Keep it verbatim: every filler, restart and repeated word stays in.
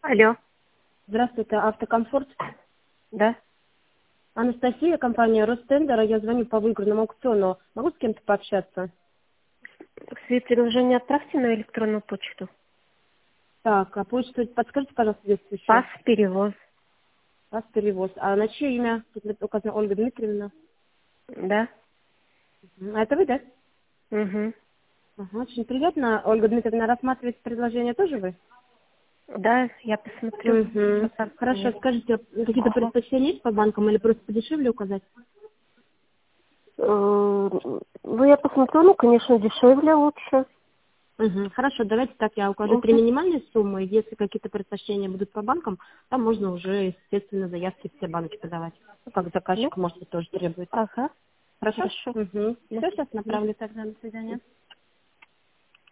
Алло, Здравствуйте, Автокомфорт. да? Анастасия, компания Ростендера. Я звоню по выигранному аукциону. Могу с кем-то пообщаться? Свои предложения отправьте на электронную почту. Так, а почту подскажите, пожалуйста, действующую. Пас, перевоз. Вас перевоз. А на чье имя? Тут указано Ольга Дмитриевна. Да? Мгм. А это вы, да? Угу. Ага, очень приятно. Ольга Дмитриевна, рассматриваете предложение тоже вы? Да, я посмотрю. Угу. Пожалуйста, Хорошо, мне. скажите, какие-то предпочтения есть по банкам или просто подешевле указать? Э, Ну, я посмотрю, ну, конечно, дешевле лучше. Угу. Хорошо, давайте так, я укажу три Угу. минимальные суммы. Если какие-то предпочтения будут по банкам, там можно уже, естественно, заявки в все банки подавать. Ну, как Ну, заказчик, может быть, тоже требует. ага, Хорошо? хорошо. Угу. Да. Все, сейчас Мгм. направлю тогда. До свидания.